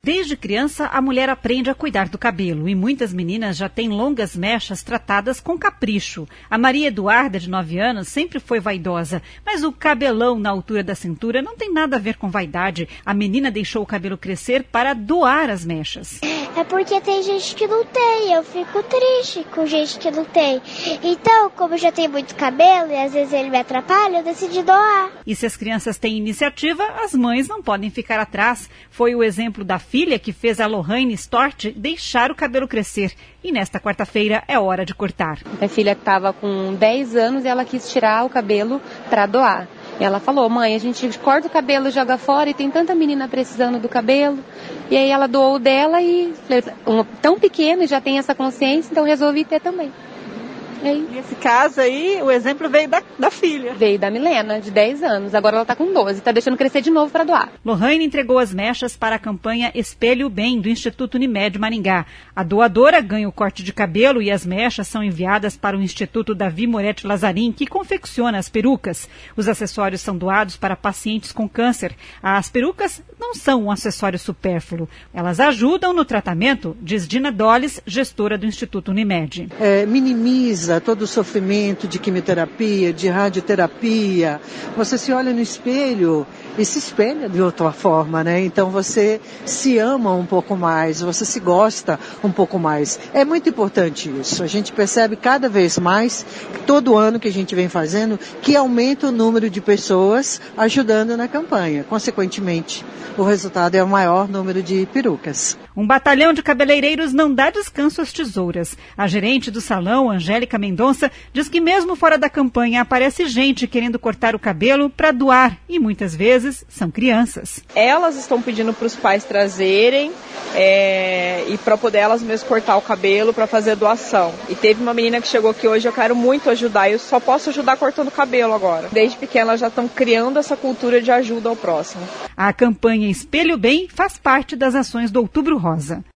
Desde criança, a mulher aprende a cuidar do cabelo e muitas meninas já têm longas mechas tratadas com capricho. A Maria Eduarda, de 9 anos, sempre foi vaidosa, mas o cabelão na altura da cintura não tem nada a ver com vaidade. A menina deixou o cabelo crescer para doar as mechas. É porque tem gente que não tem, eu fico triste com gente que não tem. Então, como eu já tenho muito cabelo e às vezes ele me atrapalha, eu decidi doar. E se as crianças têm iniciativa, as mães não podem ficar atrás. Foi o exemplo da filha que fez a Lohane Stort deixar o cabelo crescer. E nesta quarta-feira é hora de cortar. Minha filha estava com 10 anos e ela quis tirar o cabelo para doar. Ela falou: mãe, a gente corta o cabelo e joga fora e tem tanta menina precisando do cabelo. E aí ela doou o dela e tão pequena e já tem essa consciência, então resolvi ter também. Nesse caso aí, o exemplo veio da filha. Veio da Milena, de 10 anos. Agora ela está com 12, está deixando crescer de novo para doar. Lohane entregou as mechas para a campanha Espelhe o Bem, do Instituto Unimed Maringá. A doadora ganha o corte de cabelo e as mechas são enviadas para o Instituto Davi Moretti Lazarim, que confecciona as perucas. Os acessórios são doados para pacientes com câncer. As perucas não são um acessório supérfluo. Elas ajudam no tratamento, diz Dina Dolles, gestora do Instituto Unimed. Minimiza todo o sofrimento de quimioterapia, de radioterapia. Você se olha no espelho e se espelha de outra forma, né? Então você se ama um pouco mais, você se gosta um pouco mais. É muito importante isso. A gente percebe cada vez mais, todo ano que a gente vem fazendo, que aumenta o número de pessoas ajudando na campanha. Consequentemente, o resultado é o maior número de perucas. Um batalhão de cabeleireiros não dá descanso às tesouras. A gerente do salão, Angélica Mendonça, diz que mesmo fora da campanha aparece gente querendo cortar o cabelo para doar e muitas vezes são crianças. Elas estão pedindo para os pais trazerem e para poder elas mesmas cortar o cabelo para fazer doação. E teve uma menina que chegou aqui hoje, eu quero muito ajudar, eu só posso ajudar cortando o cabelo agora. Desde pequena elas já estão criando essa cultura de ajuda ao próximo. A campanha Espelhe o Bem faz parte das ações do Outubro Rosa.